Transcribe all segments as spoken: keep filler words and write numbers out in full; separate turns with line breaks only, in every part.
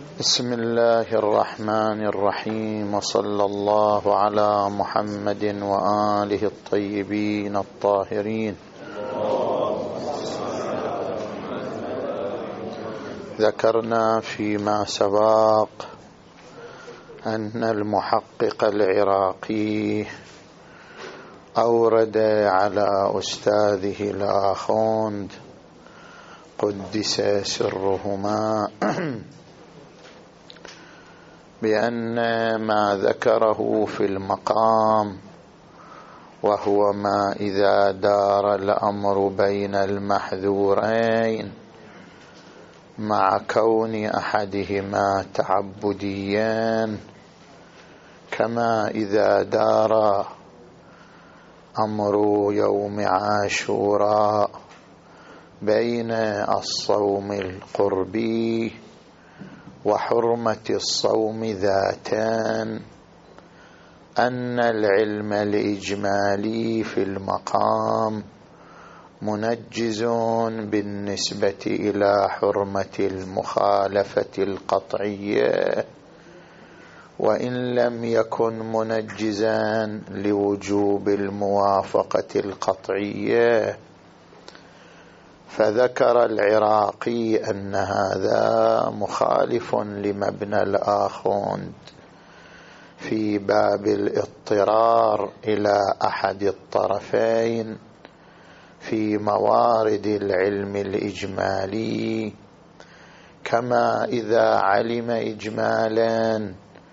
بسم الله الرحمن الرحيم، وصلى الله على محمد وآله الطيبين الطاهرين. ذكرنا فيما سبق أن المحقق العراقي أورد على أستاذه الآخوند قدس سرهما بأن ما ذكره في المقام، وهو ما إذا دار الأمر بين المحذورين مع كون أحدهما تعبديا، كما إذا دار أمر يوم عاشوراء بين الصوم القربي وحرمة الصوم ذاتان، أن العلم الإجمالي في المقام منجز بالنسبة إلى حرمة المخالفة القطعية، وإن لم يكن منجزا لوجوب الموافقة القطعية. فذكر العراقي أن هذا مخالف لمبنى الآخوند في باب الاضطرار إلى أحد الطرفين في موارد العلم الإجمالي، كما إذا علم إجمالا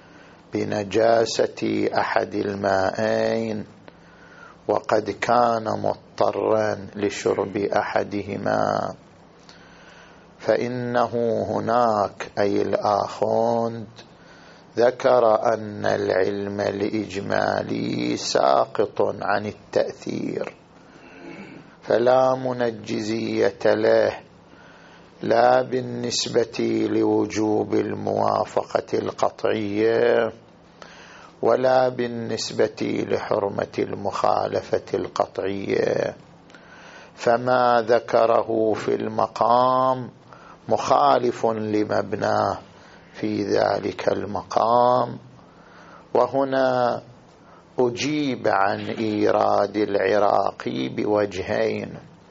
بنجاسة أحد المائين وقد كان مضطرا لشرب أحدهما، فإنه هناك أي الآخوند ذكر أن العلم الإجمالي ساقط عن التأثير، فلا منجزية له، لا بالنسبة لوجوب الموافقة القطعية ولا بالنسبة لحرمة المخالفة القطعية. فما ذكره في المقام مخالف لمبناه في ذلك المقام. وهنا أجيب عن إيراد العراقي بوجهين.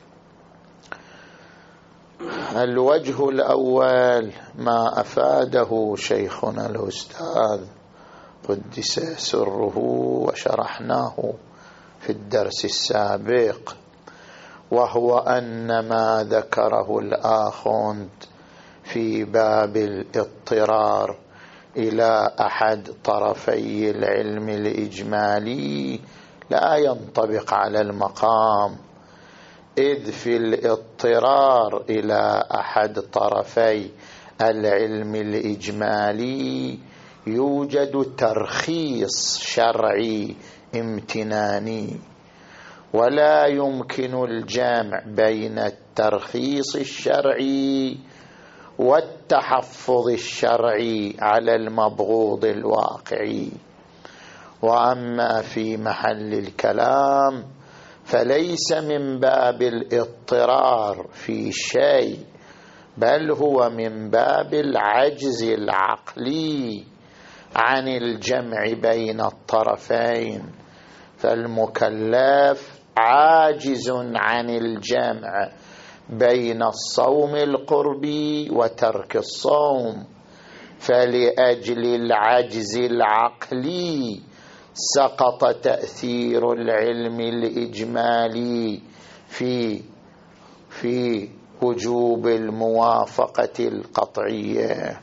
الوجه الأول ما أفاده شيخنا الأستاذ قدس سره وشرحناه في الدرس السابق، وهو أن ما ذكره الآخوند في باب الاضطرار إلى أحد طرفي العلم الإجمالي لا ينطبق على المقام، إذ في الاضطرار إلى أحد طرفي العلم الإجمالي يوجد ترخيص شرعي امتناني، ولا يمكن الجمع بين الترخيص الشرعي والتحفظ الشرعي على المبغوض الواقعي. وأما في محل الكلام فليس من باب الاضطرار في شيء، بل هو من باب العجز العقلي عن الجمع بين الطرفين، فالمكلف عاجز عن الجمع بين الصوم القربي وترك الصوم، فلأجل العجز العقلي سقط تأثير العلم الإجمالي في في وجوب الموافقة القطعية.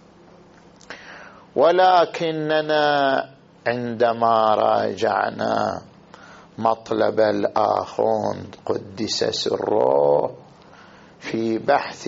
ولكننا عندما راجعنا مطلب الآخوند قدس سره في بحث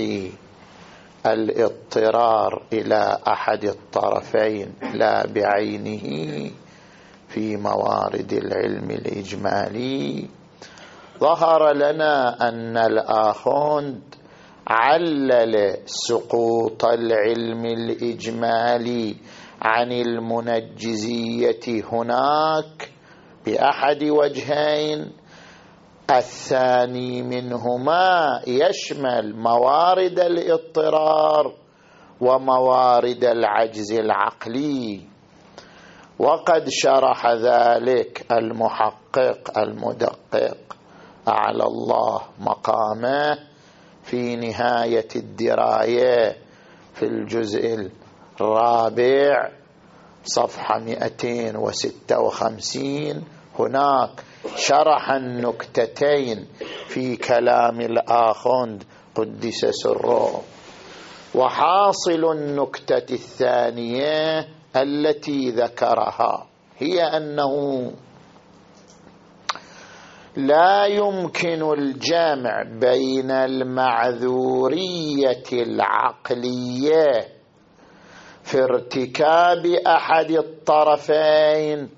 الاضطرار إلى أحد الطرفين لا بعينه في موارد العلم الإجمالي، ظهر لنا أن الآخوند علل سقوط العلم الإجمالي عن المنجزية هناك بأحد وجهين. الثاني منهما يشمل موارد الاضطرار وموارد العجز العقلي. وقد شرح ذلك المحقق المدقق أعلى الله مقامه في نهاية الدراية في الجزء الرابع صفحة مئتين وستة وخمسين. هناك شرح النكتتين في كلام الآخوند قدس سره. وحاصل النكتة الثانية التي ذكرها هي أنه لا يمكن الجمع بين المعذورية العقلية في ارتكاب أحد الطرفين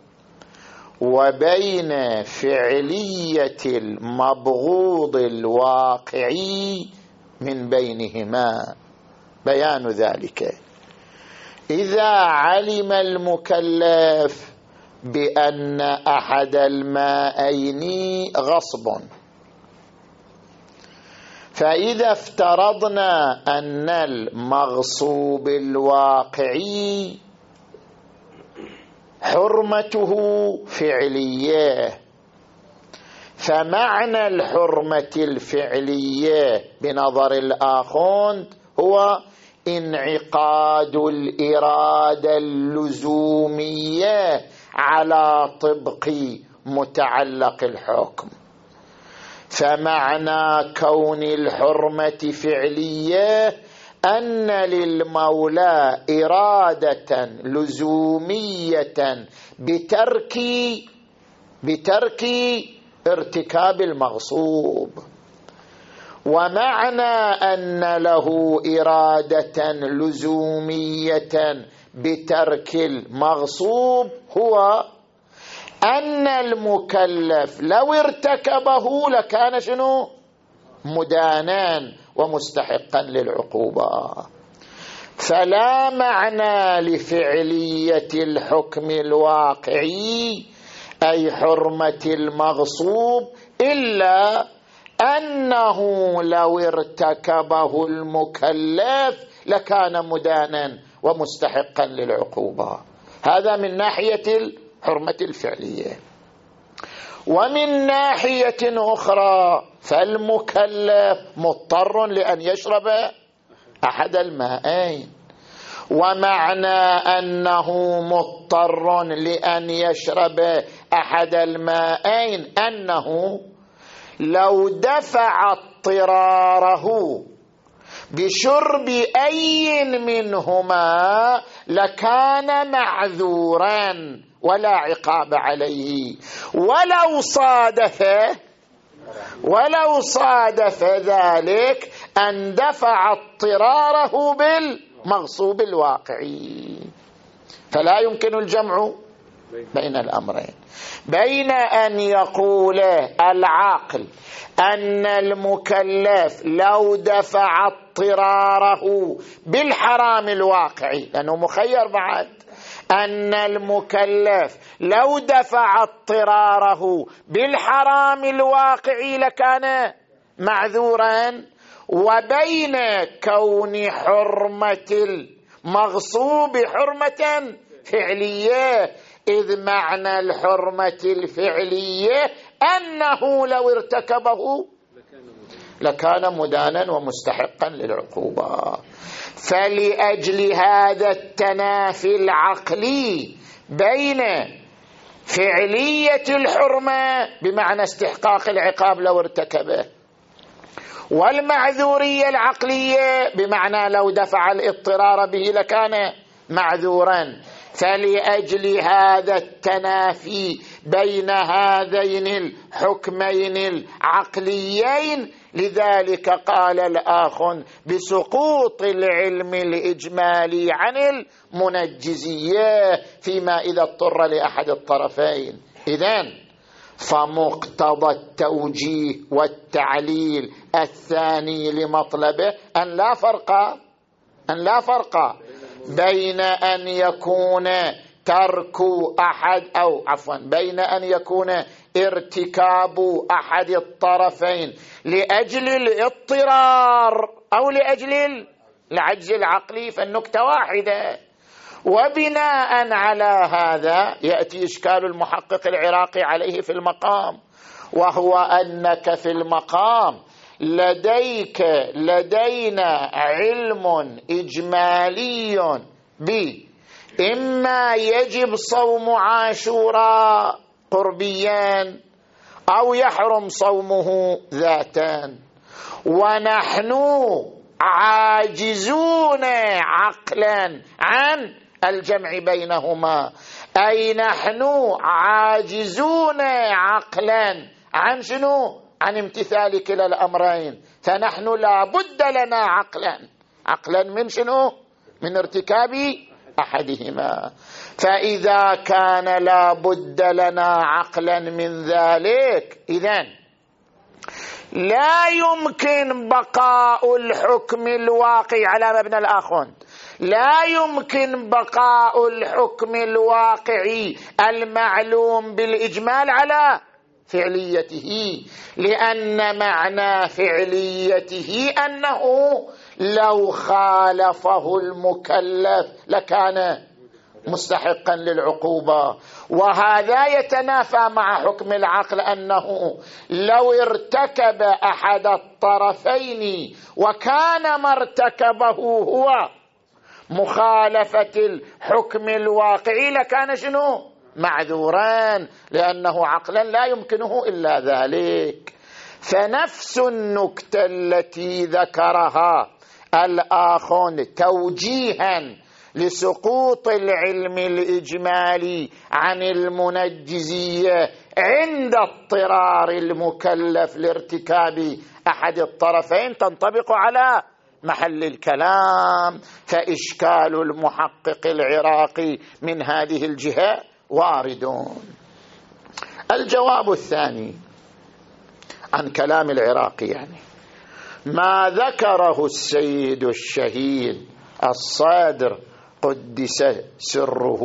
وبين فعلية المبغوض الواقعي من بينهما. بيان ذلك: إذا علم المكلف بأن أحد المائين غصب، فإذا افترضنا أن المغصوب الواقعي حرمته فعلية، فمعنى الحرمة الفعلية بنظر الآخوند هو انعقاد الإرادة اللزومية على طبق متعلق الحكم. فمعنى كون الحرمة فعلية أن للمولى إرادة لزومية بترك بترك ارتكاب المغصوب، ومعنى أن له إرادة لزومية بترك المغصوب هو أن المكلف لو ارتكبه لكان شنو؟ مدانا ومستحقا للعقوبة. فلا معنى لفعلية الحكم الواقعي أي حرمة المغصوب إلا أنه لو ارتكبه المكلف لكان مدانا ومستحقا للعقوبة. هذا من ناحية الحرمة الفعلية. ومن ناحية أخرى فالمكلف مضطر لأن يشرب أحد المائين، ومعنى أنه مضطر لأن يشرب أحد المائين أنه لو دفع اضطراره بشرب أي منهما لكان معذورا ولا عقاب عليه، ولو صادف ولو صادف ذلك أن دفع اضطراره بالمغصوب الواقعي. فلا يمكن الجمع بين الأمرين، بين أن يقول العاقل أن المكلف لو دفع اضطراره بالحرام الواقعي، لأنه مخير بعد، أن المكلف لو دفع اضطراره بالحرام الواقعي لكان معذورا، وبين كون حرمة المغصوب حرمة فعلية، إذ معنى الحرمة الفعلية أنه لو ارتكبه لكان مدانا ومستحقا للعقوبة. فلأجل هذا التنافي العقلي بين فعلية الحرمة بمعنى استحقاق العقاب لو ارتكبه، والمعذورية العقلية بمعنى لو دفع الاضطرار به لكان معذورا، فلأجل هذا التنافي بين هذين الحكمين العقليين لذلك قال الآخر بسقوط العلم الإجمالي عن المنجزية فيما إذا اضطر لأحد الطرفين. إذن فمقتضى التوجيه والتعليل الثاني لمطلبه أن لا فرق أن لا فرق بين أن يكون ترك أحد أو عفوا بين أن يكون ارتكاب أحد الطرفين لأجل الاضطرار أو لأجل العجز العقلي فالنكتة واحدة. وبناء على هذا يأتي إشكال المحقق العراقي عليه في المقام، وهو أنك في المقام لديك لدينا علم إجمالي بإما يجب صوم عاشوراء قربيا أو يحرم صومه ذاتا، ونحن عاجزون عقلا عن الجمع بينهما، أي نحن عاجزون عقلا عن شنو؟ عن امتثال كلا الأمرين، فنحن لا بد لنا عقلا عقلا من شنو؟ من ارتكاب أحدهما. فإذا كان لا بد لنا عقلا من ذلك، إذن لا يمكن بقاء الحكم الواقع على مبنى الآخوند، لا يمكن بقاء الحكم الواقعي المعلوم بالإجمال على فعليته، لأن معنى فعليته أنه لو خالفه المكلف لكان مستحقا للعقوبة. وهذا يتنافى مع حكم العقل أنه لو ارتكب أحد الطرفين وكان ما ارتكبه هو مخالفة الحكم الواقعي لكان شنو؟ معذوران، لأنه عقلا لا يمكنه إلا ذلك. فنفس النكتة التي ذكرها الآخوند توجيها لسقوط العلم الإجمالي عن المنجزية عند اضطرار المكلف لارتكاب أحد الطرفين تنطبق على محل الكلام. فإشكال المحقق العراقي من هذه الجهة واردون. الجواب الثاني عن كلام العراقي، يعني ما ذكره السيد الشهيد الصادر قدس سره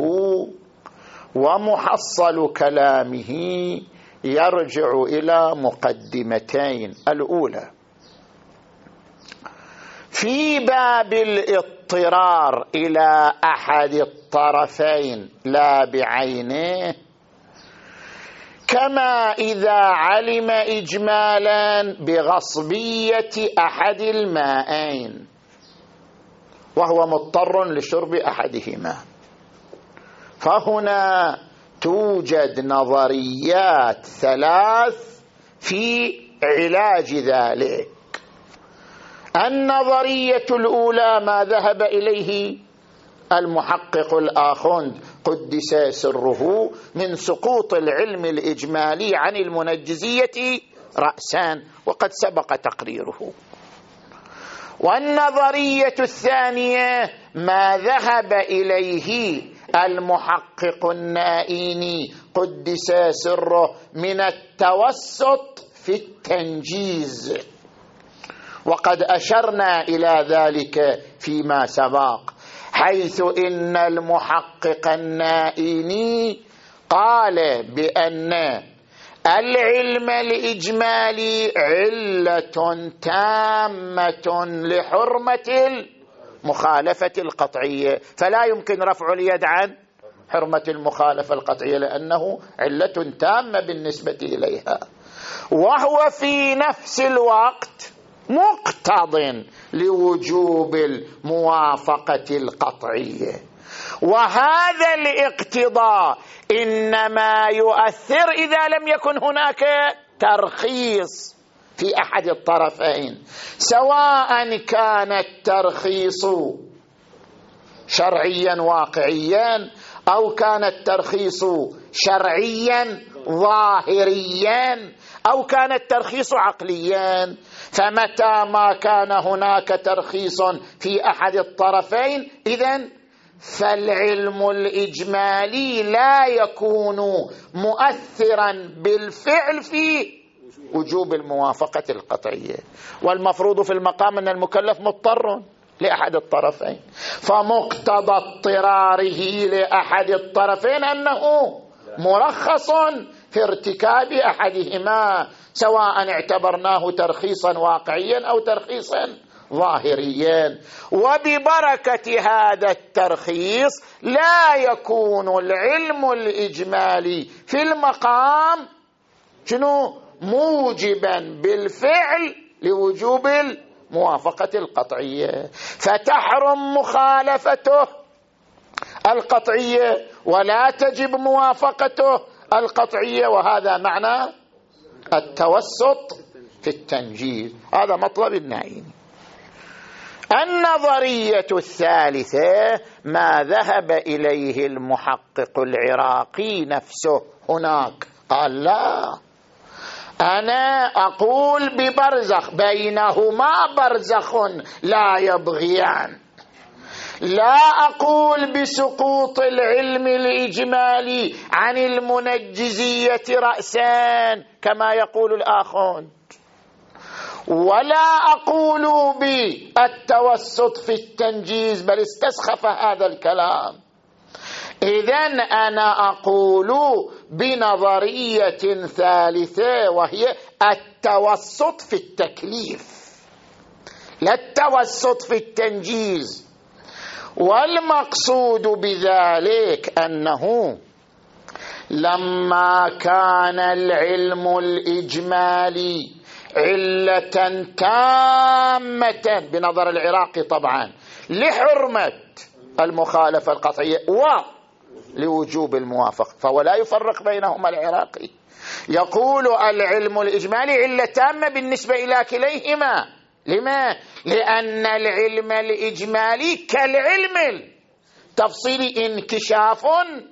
ومحصل كلامه يرجع إلى مقدمتين. الأولى في باب الاضطرار إلى أحد الطرفين لا بعينه، كما إذا علم إجمالا بغصبية أحد المائين وهو مضطر لشرب أحدهما، فهنا توجد نظريات ثلاث في علاج ذلك. النظرية الأولى ما ذهب إليه المحقق الآخوند قدس سره من سقوط العلم الإجمالي عن المنجزية رأسا، وقد سبق تقريره. والنظرية الثانية ما ذهب إليه المحقق النائيني قدس سره من التوسط في التنجيز، وقد أشرنا إلى ذلك فيما سبق، حيث إن المحقق النائيني قال بأن العلم الإجمالي علة تامة لحرمة المخالفة القطعية، فلا يمكن رفع اليد عن حرمة المخالفة القطعية لأنه علة تامة بالنسبة إليها، وهو في نفس الوقت مقتض لوجوب الموافقة القطعية. وهذا الاقتضاء إنما يؤثر إذا لم يكن هناك ترخيص في أحد الطرفين، سواء كان الترخيص شرعيا واقعيا أو كان الترخيص شرعيا ظاهريا أو كان الترخيص عقليا. فمتى ما كان هناك ترخيص في أحد الطرفين إذن فالعلم الإجمالي لا يكون مؤثرا بالفعل في وجوب الموافقة القطعية. والمفروض في المقام أن المكلف مضطر لأحد الطرفين، فمقتضى اضطراره لأحد الطرفين أنه مرخص في ارتكاب أحدهما، سواء اعتبرناه ترخيصا واقعيا أو ترخيصا ظاهريا. وببركة هذا الترخيص لا يكون العلم الإجمالي في المقام شنو موجبا بالفعل لوجوب الموافقة القطعية، فتحرم مخالفته القطعية ولا تجب موافقته القطعية، وهذا معنى التوسط في التنجيز. هذا مطلب النعيمي. النظرية الثالثة ما ذهب إليه المحقق العراقي نفسه هناك، قال لا، أنا أقول ببرزخ، بينهما برزخ لا يبغيان. لا أقول بسقوط العلم الإجمالي عن المنجزية رأسا كما يقول الآخرون، ولا أقول بالتوسط في التنجيز، بل استسخف هذا الكلام. إذن أنا أقول بنظرية ثالثة وهي التوسط في التكليف، لا التوسط في التنجيز. والمقصود بذلك أنه لما كان العلم الإجمالي علة تامة بنظر العراقي طبعا لحرمة المخالفة القطعية ولوجوب الموافقة، فهو لا يفرق بينهما العراقي، يقول العلم الإجمالي علة تامة بالنسبة إلى كليهما. لما؟ لأن العلم الإجمالي كالعلم التفصيلي انكشاف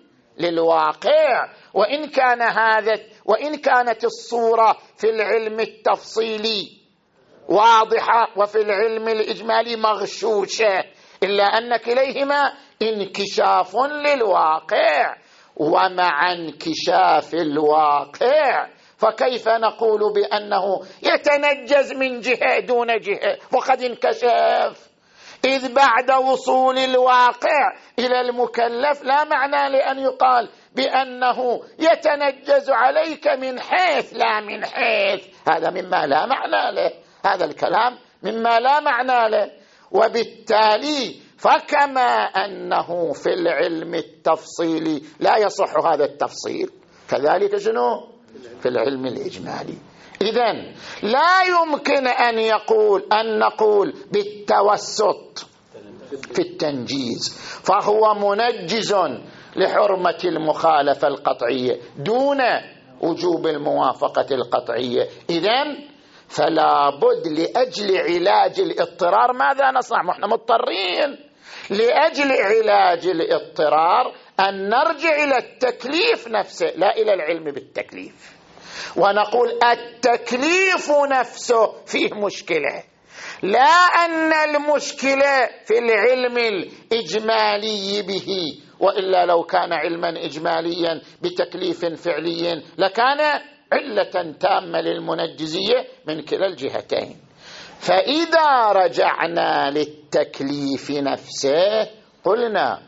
للواقع، وإن كان هذا وإن كانت الصورة في العلم التفصيلي واضحة وفي العلم الإجمالي مغشوشة، إلا أن كليهما انكشاف للواقع. ومع انكشاف الواقع فكيف نقول بأنه يتنجز من جهة دون جهة وقد انكشف؟ إذ بعد وصول الواقع إلى المكلف لا معنى لأن يقال بأنه يتنجز عليك من حيث لا من حيث، هذا مما لا معنى له، هذا الكلام مما لا معنى له. وبالتالي فكما أنه في العلم التفصيلي لا يصح هذا التفصيل، كذلك شنو في العلم الإجمالي. إذن لا يمكن أن يقول أن نقول بالتوسط في التنجيز فهو منجز لحرمة المخالفة القطعية دون وجوب الموافقة القطعية. إذن فلا بد لأجل علاج الاضطرار ماذا نصنع؟ نحن مضطرين لأجل علاج الاضطرار أن نرجع إلى التكليف نفسه لا إلى العلم بالتكليف، ونقول التكليف نفسه فيه مشكلة، لا أن المشكلة في العلم الإجمالي به، وإلا لو كان علما إجماليا بتكليف فعلي لكان علة تامة للمنجزية من كلا الجهتين. فإذا رجعنا للتكليف نفسه قلنا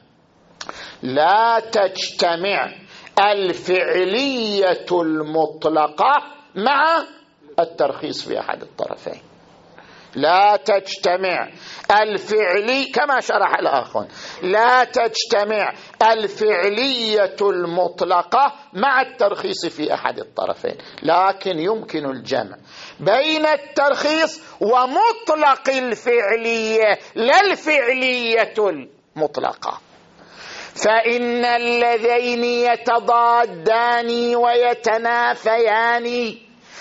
لا تجتمع الفعلية المطلقة مع الترخيص في أحد الطرفين، لا تجتمع الفعلي كما شرح الآخر، لا تجتمع الفعلية المطلقة مع الترخيص في أحد الطرفين، لكن يمكن الجمع بين الترخيص ومطلق الفعلية لا الفعلية المطلقة. فإن اللذين يتضادان ويتنافيان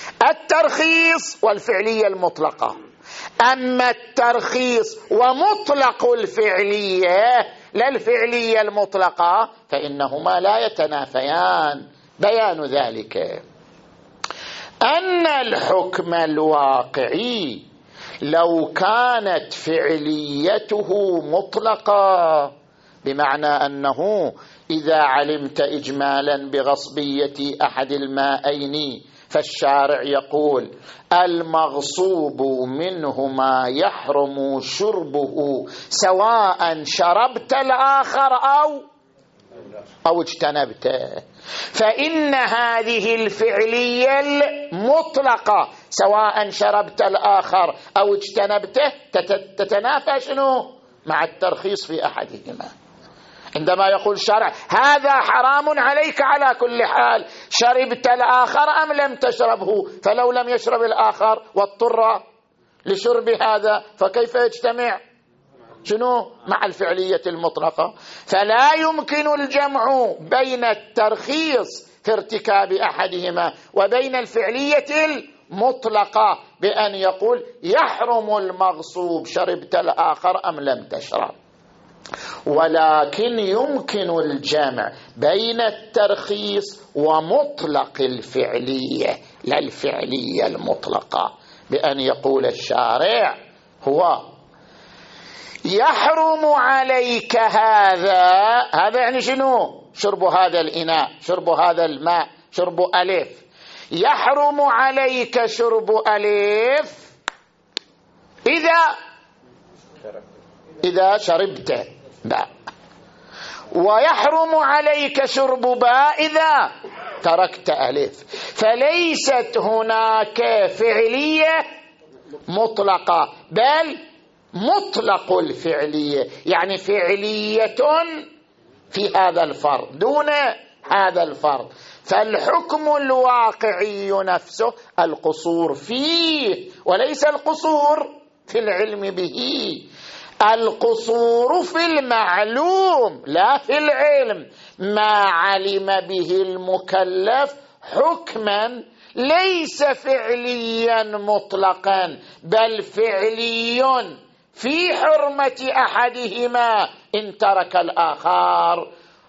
الترخيص والفعلية المطلقة، أما الترخيص ومطلق الفعلية لا الفعلية المطلقة فإنهما لا يتنافيان. بيان ذلك أن الحكم الواقعي لو كانت فعليته مطلقة، بمعنى أنه إذا علمت إجمالا بغصبية أحد المائين فالشارع يقول المغصوب منهما يحرم شربه سواء شربت الآخر أو أو اجتنبته. فإن هذه الفعلية المطلقة سواء شربت الآخر أو اجتنبته تتنافى شنو مع الترخيص في أحدهما. عندما يقول الشارع هذا حرام عليك على كل حال، شربت الآخر أم لم تشربه؟ فلو لم يشرب الآخر واضطر لشرب هذا فكيف يجتمع شنو مع الفعلية المطلقة؟ فلا يمكن الجمع بين الترخيص في ارتكاب أحدهما وبين الفعلية المطلقة بأن يقول يحرم المغصوب شربت الآخر أم لم تشرب، ولكن يمكن الجمع بين الترخيص ومطلق الفعلية لا الفعلية المطلقة بأن يقول الشارع هو يحرم عليك هذا، هذا يعني شنو؟ شرب هذا الإناء، شرب هذا الماء، شرب ألف. يحرم عليك شرب ألف إذا إذا شربت باء، ويحرم عليك شرب باء إذا تركت ألف. فليست هناك فعلية مطلقة بل مطلق الفعلية، يعني فعلية في هذا الفرض دون هذا الفرض. فالحكم الواقعي نفسه القصور فيه وليس القصور في العلم به، القصور في المعلوم لا في العلم. ما علم به المكلف حكما ليس فعليا مطلقا بل فعلي في حرمة أحدهما إن ترك الآخر،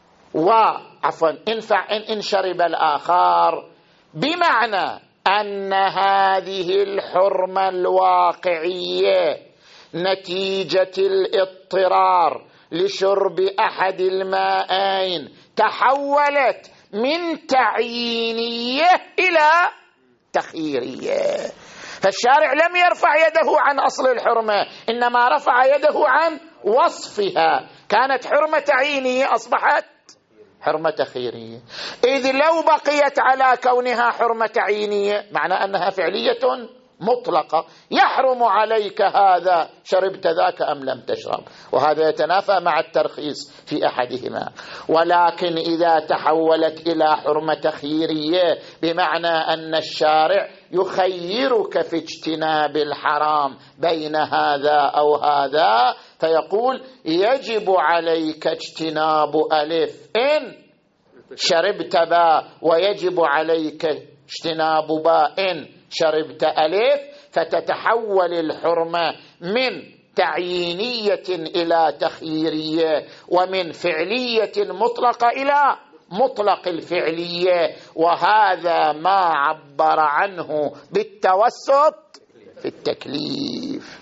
وعفوا إن, إن شرب الآخر، بمعنى أن هذه الحرمة الواقعية نتيجة الاضطرار لشرب أحد الماءين تحولت من تعيينية إلى تخييرية. فالشارع لم يرفع يده عن أصل الحرمة، إنما رفع يده عن وصفها. كانت حرمة تعيينية أصبحت حرمة تخييرية. إذ لو بقيت على كونها حرمة تعيينية معنى أنها فعلية مطلقة، يحرم عليك هذا شربت ذاك أم لم تشرب، وهذا يتنافى مع الترخيص في أحدهما. ولكن إذا تحولت إلى حرمة تخييرية بمعنى أن الشارع يخيرك في اجتناب الحرام بين هذا أو هذا، فيقول يجب عليك اجتناب ألف إن شربت باء، ويجب عليك اجتناب باء إن شربت ألف، فتتحول الحرمة من تعيينية إلى تخييرية، ومن فعلية مطلقة إلى مطلق الفعلية. وهذا ما عبر عنه بالتوسط في التكليف.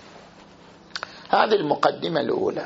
هذه المقدمة الأولى.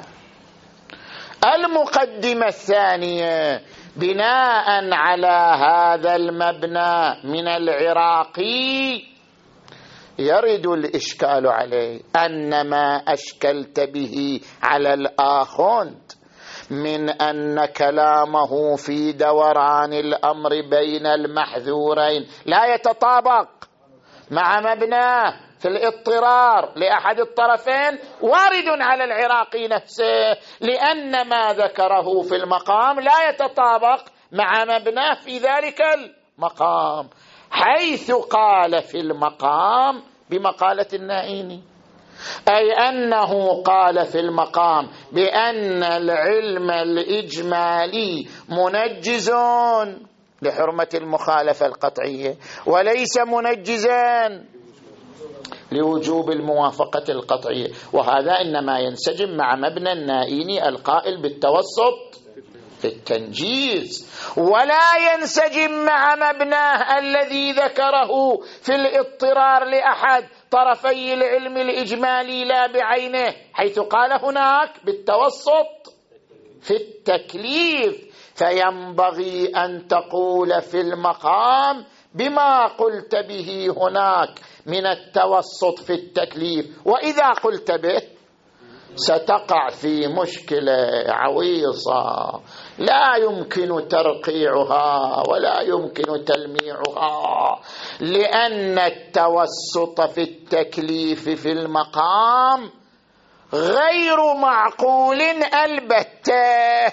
المقدمة الثانية بناء على هذا المبنى من العراقي يرد الإشكال عليه أن ما أشكلت به على الآخوند من أن كلامه في دوران الأمر بين المحذورين لا يتطابق مع مبناه في الاضطرار لأحد الطرفين وارد على العراقي نفسه، لأن ما ذكره في المقام لا يتطابق مع مبناه في ذلك المقام، حيث قال في المقام بمقالة النائيني، أي أنه قال في المقام بأن العلم الإجمالي منجز لحرمة المخالفة القطعية وليس منجزا لوجوب الموافقة القطعية، وهذا إنما ينسجم مع مبنى النائيني القائل بالتوسط في التنجيز، ولا ينسجم مع مبناه الذي ذكره في الاضطرار لأحد طرفي العلم الإجمالي لا بعينه، حيث قال هناك بالتوسط في التكليف. فينبغي أن تقول في المقام بما قلت به هناك من التوسط في التكليف، وإذا قلت به ستقع في مشكلة عويصة لا يمكن ترقيعها ولا يمكن تلميعها، لأن التوسط في التكليف في المقام غير معقول البتة.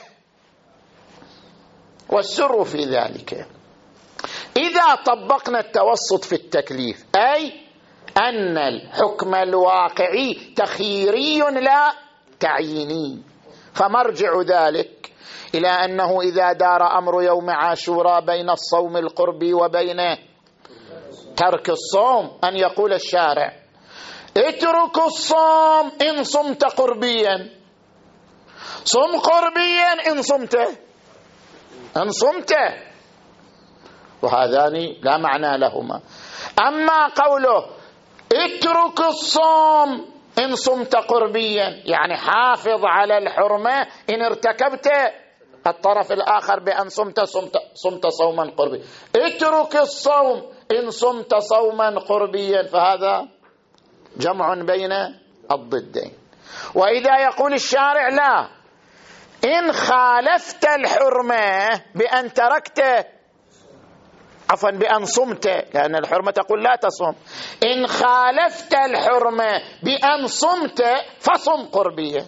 والسر في ذلك إذا طبقنا التوسط في التكليف، أي أن الحكم الواقعي تخييري لا تعييني، فمرجع ذلك إلى أنه إذا دار أمر يوم عاشوراء بين الصوم القربي وبين ترك الصوم أن يقول الشارع اترك الصوم إن صمت قربيا، صم قربيا إن صمت إن صمت، وهذان لا معنى لهما. أما قوله اترك الصوم إن صمت قربيا يعني حافظ على الحرمة إن ارتكبت الطرف الآخر بأن صمت صمت, صمت صوما قربيا، اترك الصوم إن صمت صوما قربيا، فهذا جمع بين الضدين. وإذا يقول الشارع لا، إن خالفت الحرمة بأن تركت عفوا بأن صمت، لأن الحرمة تقول لا تصم، إن خالفت الحرمة بأن صمت فصم قربية،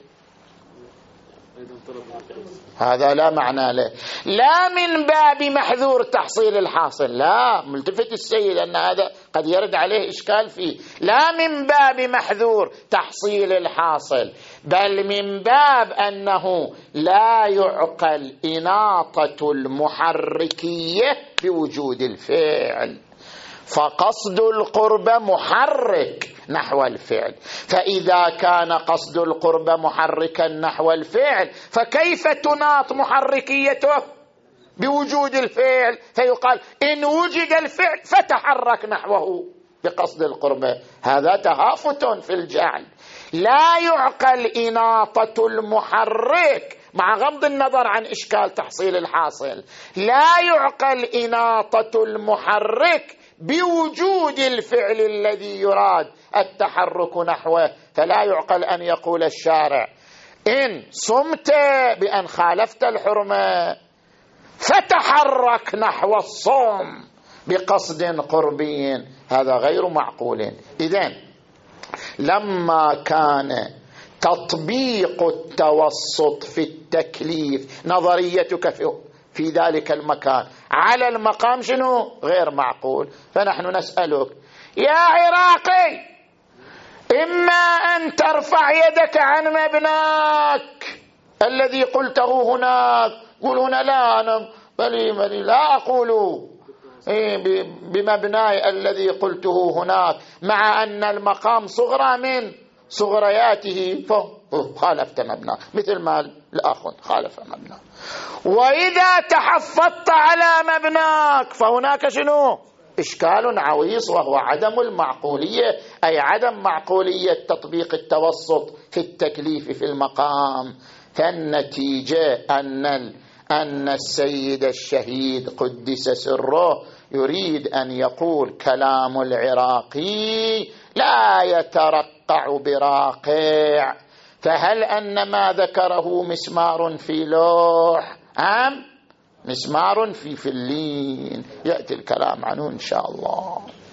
هذا لا معنى له، لا من باب محذور تحصيل الحاصل، لا، ملتفت السيد أن هذا قد يرد عليه إشكال فيه، لا من باب محذور تحصيل الحاصل، بل من باب أنه لا يعقل إناطة المحركية بوجود الفعل، فقصد القرب محرك نحو الفعل، فإذا كان قصد القرب محركا نحو الفعل فكيف تناط محركيته بوجود الفعل؟ فيقال إن وجد الفعل فتحرك نحوه بقصد القرب، هذا تهافت في الجعل، لا يعقل إناطة المحرك مع غض النظر عن إشكال تحصيل الحاصل، لا يعقل إناطة المحرك بوجود الفعل الذي يراد التحرك نحوه، فلا يعقل أن يقول الشارع إن صمت بأن خالفت الحرمة فتحرك نحو الصوم بقصد قربي، هذا غير معقول. إذن لما كان تطبيق التوسط في التكليف نظريتك في في ذلك المكان على المقام شنو؟ غير معقول، فنحن نسألك يا عراقي إما أن ترفع يدك عن مبناك الذي قلته هناك، قل هنا لا أنا بلي بلي لا أقول بمبناي الذي قلته هناك، مع أن المقام صغرى من صغرياته فخالفت مبناه، مثل ما الآخر خالف مبناه. وإذا تحفظت على مبناك فهناك شنو؟ إشكال عويص، وهو عدم المعقولية، أي عدم معقولية تطبيق التوسط في التكليف في المقام. فالنتيجة أن أن السيد الشهيد قدس سره يريد أن يقول كلام العراقي لا يترقع براقع، فهل أن ما ذكره مسمار في لوح أم مسمار في فلين؟ يأتي الكلام عنه إن شاء الله.